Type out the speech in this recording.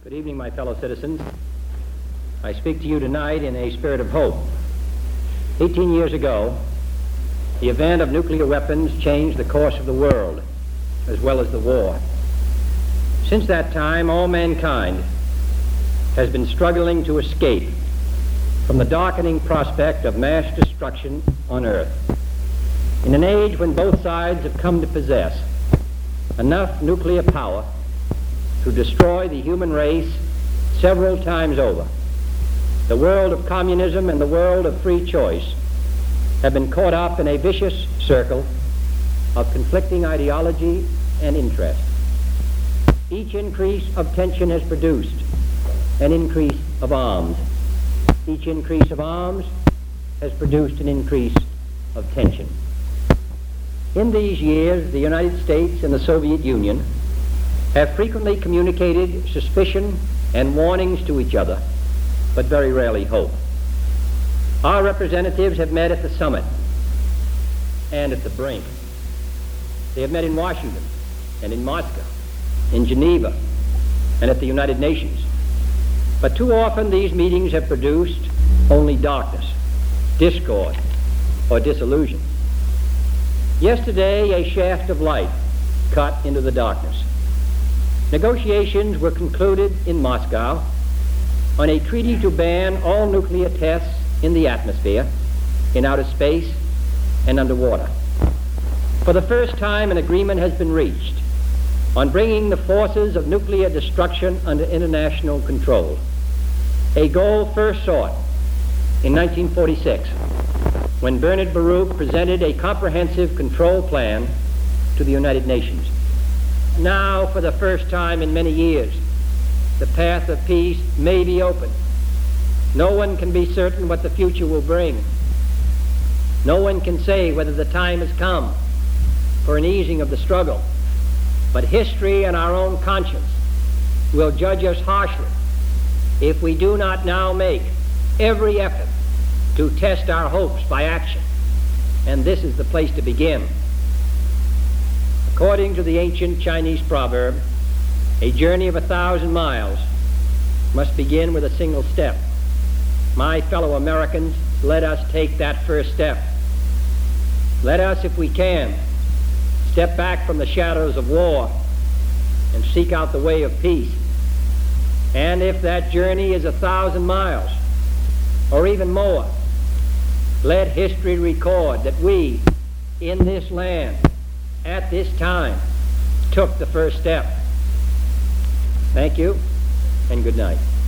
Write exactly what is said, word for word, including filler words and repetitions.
Good evening, my fellow citizens. I speak to you tonight in a spirit of hope. Eighteen years ago, the event of nuclear weapons changed the course of the world, as well as the war. Since that time, all mankind has been struggling to escape from the darkening prospect of mass destruction on Earth. In an age when both sides have come to possess enough nuclear power to destroy the human race several times over, the world of communism and the world of free choice have been caught up in a vicious circle of conflicting ideology and interest. Each increase of tension has produced an increase of arms. Each increase of arms has produced an increase of tension. In these years, the United States and the Soviet Union have frequently communicated suspicion and warnings to each other, but very rarely hope. Our representatives have met at the summit and at the brink. They have met in Washington and in Moscow, in Geneva, and at the United Nations. But too often these meetings have produced only darkness, discord, or disillusion. Yesterday, a shaft of light cut into the darkness. Negotiations were concluded in Moscow on a treaty to ban all nuclear tests in the atmosphere, in outer space, and underwater. For the first time, an agreement has been reached on bringing the forces of nuclear destruction under international control, a goal first sought in nineteen forty-six, when Bernard Baruch presented a comprehensive control plan to the United Nations. Now, for the first time in many years, the path of peace may be open. No one can be certain what the future will bring. No one can say whether the time has come for an easing of the struggle. But history and our own conscience will judge us harshly if we do not now make every effort to test our hopes by action. And this is the place to begin. According to the ancient Chinese proverb, a journey of a thousand miles must begin with a single step. My fellow Americans, let us take that first step. Let us, if we can, step back from the shadows of war and seek out the way of peace. And if that journey is a thousand miles, or even more, let history record that we, in this land, at this time, took the first step. Thank you, and good night.